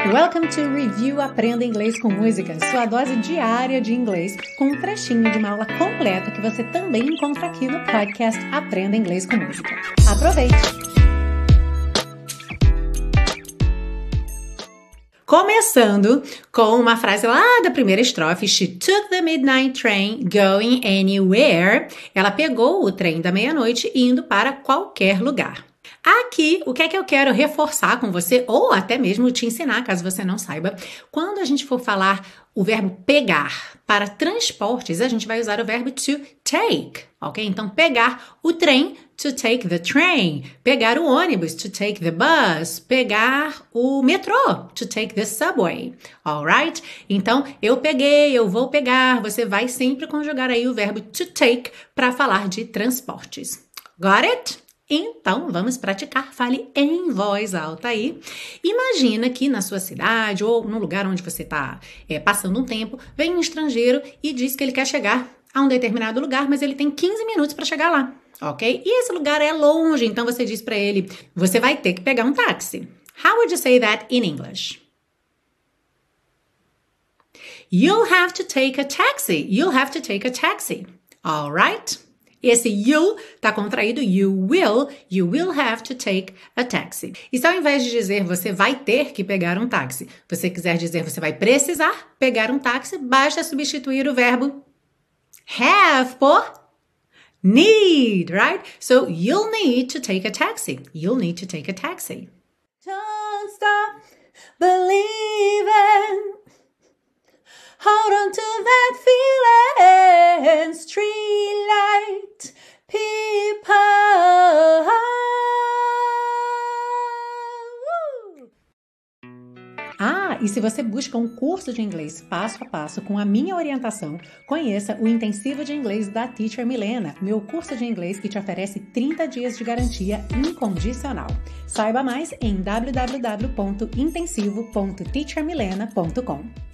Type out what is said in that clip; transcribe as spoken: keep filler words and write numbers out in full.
Welcome to Review Aprenda Inglês com Música, sua dose diária de inglês, com um trechinho de uma aula completa que você também encontra aqui no podcast Aprenda Inglês com Música. Aproveite! Começando com uma frase lá da primeira estrofe. She took the midnight train going anywhere. Ela pegou o trem da meia-noite indo para qualquer lugar. Aqui, o que é que eu quero reforçar com você, ou até mesmo te ensinar, caso você não saiba, quando a gente for falar o verbo pegar para transportes, a gente vai usar o verbo to take, ok? Então, pegar o trem, to take the train. Pegar o ônibus, to take the bus. Pegar o metrô, to take the subway, alright? Então, eu peguei, eu vou pegar, você vai sempre conjugar aí o verbo to take para falar de transportes. Got it? Então, vamos praticar. Fale em voz alta aí. Imagina que na sua cidade ou no lugar onde você está é, passando um tempo, vem um estrangeiro e diz que ele quer chegar a um determinado lugar, mas ele tem quinze minutos para chegar lá, ok? E esse lugar é longe, então você diz para ele, você vai ter que pegar um táxi. How would you say that in English? You'll have to take a taxi. You'll have to take a taxi. All right? Esse you'll tá contraído, you will, you will have to take a taxi. E se ao invés de dizer você vai ter que pegar um táxi, você quiser dizer você vai precisar pegar um táxi, basta substituir o verbo have por need, right? So you'll need to take a taxi. You'll need to take a taxi. Don't stop believing. Hold on to that feeling, street light, people. Ah, e se você busca um curso de inglês passo a passo com a minha orientação, conheça o Intensivo de Inglês da Teacher Milena, meu curso de inglês que te oferece trinta dias de garantia incondicional. Saiba mais em w w w ponto intensivo ponto teacher milena ponto com.